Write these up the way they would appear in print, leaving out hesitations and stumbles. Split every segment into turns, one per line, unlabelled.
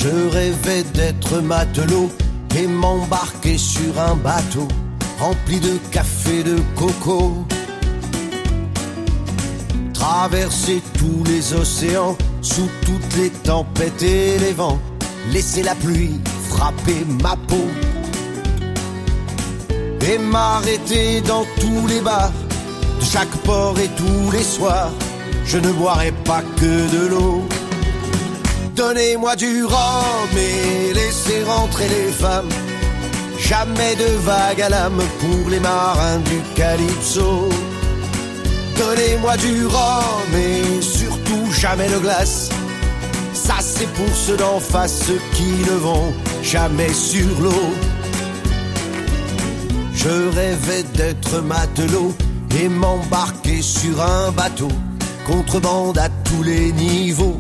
Je rêvais d'être matelot et m'embarquer sur un bateau rempli de café de coco. Traverser tous les océans sous toutes les tempêtes et les vents, laisser la pluie frapper ma peau et m'arrêter dans tous les bars de chaque port et tous les soirs. Je ne boirai pas que de l'eau. Donnez-moi du rhum et laissez rentrer les femmes. Jamais de vague à l'âme pour les marins du Calypso. Donnez-moi du rhum et surtout jamais de glace. Ça c'est pour ceux d'en face, ceux qui ne vont jamais sur l'eau. Je rêvais d'être matelot et m'embarquer sur un bateau, contrebande à tous les niveaux,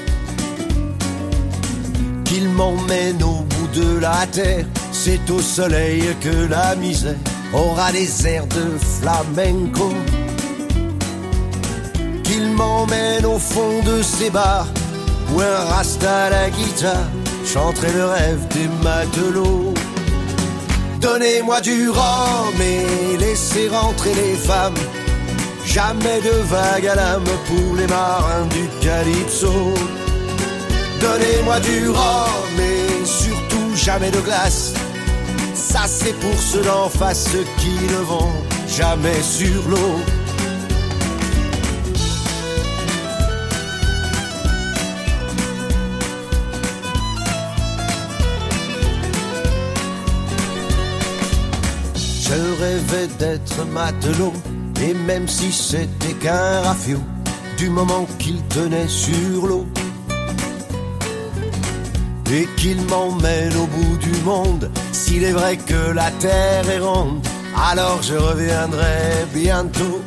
qu'il m'emmène au bout de la terre. C'est au soleil que la misère aura des airs de flamenco, qu'il m'emmène au fond de ces bars où un rasta à la guitare chanterait le rêve des matelots. Donnez-moi du rhum et laissez rentrer les femmes. Jamais de vague à l'âme pour les marins du Calypso. Donnez-moi du rhum et surtout jamais de glace. Ça c'est pour ceux d'en face, ceux qui ne vont jamais sur l'eau. Je rêvais d'être matelot, et même si c'était qu'un rafio, du moment qu'il tenait sur l'eau, et qu'il m'emmène au bout du monde. S'il est vrai que la terre est ronde, alors je reviendrai bientôt.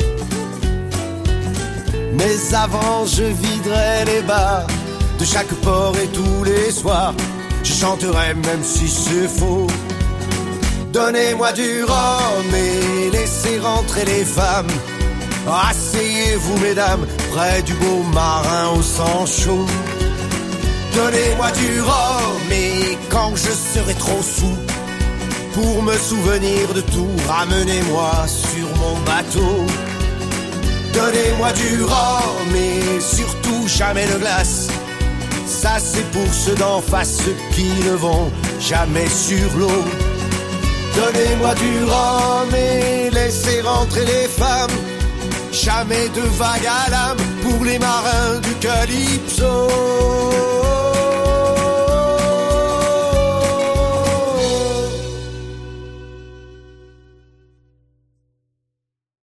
Mais avant je viderai les bars de chaque port et tous les soirs je chanterai même si c'est faux. Donnez-moi du rhum et laissez rentrer les femmes. Asseyez-vous mesdames près du beau marin au sang chaud. Donnez-moi du rhum et quand je serai trop sous, pour me souvenir de tout, ramenez-moi sur mon bateau. Donnez-moi du rhum et surtout jamais de glace. Ça c'est pour ceux d'en face, ceux qui ne vont jamais sur l'eau. Donnez-moi du rhum et laissez rentrer les femmes. Jamais de vague à l'âme pour les marins du Calypso.